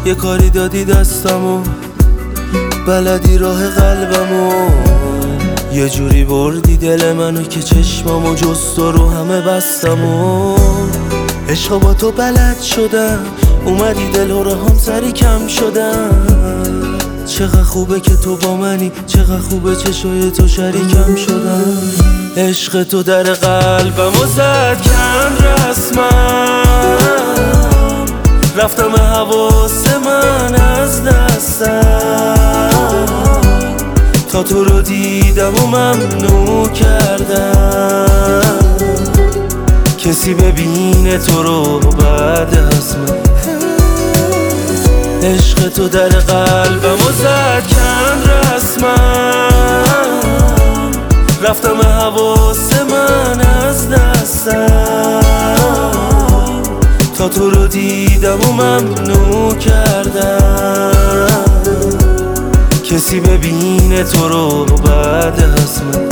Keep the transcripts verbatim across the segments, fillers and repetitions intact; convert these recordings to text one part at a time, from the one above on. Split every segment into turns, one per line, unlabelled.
یه کاری دادی دستمو، بلدی راه قلبمو، یه جوری بردی دل منو که چشمامو جست و رو همه بستمو. عشقا با تو بلد شدم، اومدی دل و هم سری کم شدم. چقدر خوبه که تو با منی، چقدر خوبه چشای تو شریکم شدم. عشق تو در قلبمو زد کن رسمم، رفتم حواس من از دستم، تا تو رو دیدم و ممنوع کردم کسی ببینه تو رو بعد از من. عشق تو در قلبمو زد کن رسمم، رفتم حواس من از دستم، تا تو رو دیدم و ممنوع کردم کسی ببینه تو رو بعد از من.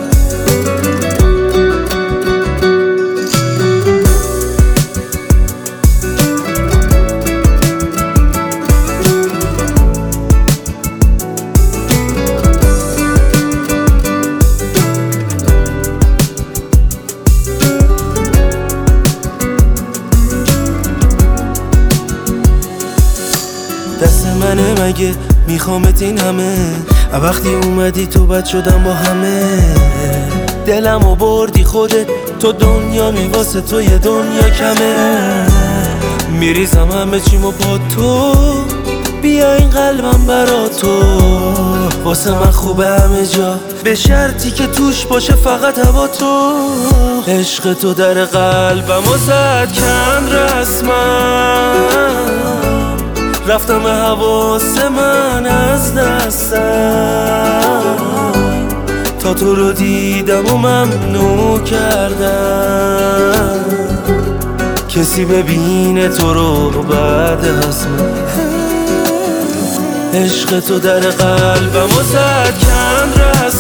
دست منه مگه میخوامت این همه، وقتی اومدی تو بد شدم با همه. دلمو بردی خودت، تو دنیا می واسه تو یه دنیا کمه. میریزم همه چیمو با تو، بیا این قلبم برا تو. واسه من خوبه همه جا، به شرطی که توش باشه فقط هوا تو. عشق تو در قلبمو زد کن رسمم، رفتم حواس من از دستم، تا تو رو دیدم و ممنوع کردم کسی ببینه تو رو بعد از من. عشق تو در قلبمو زد کن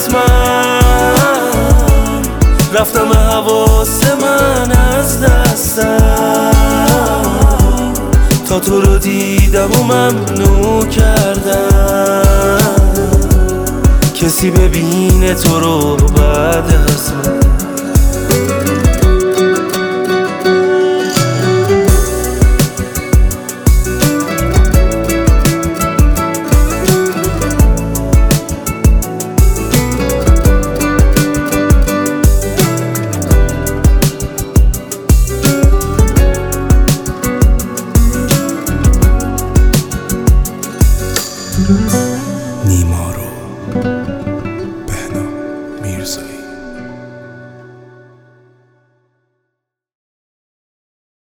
رسمم، رفتم حواس من از دستم، تا تو رو دیدم و ممنوع کردم کسی ببینه تو رو بعد از من.
Mm-hmm.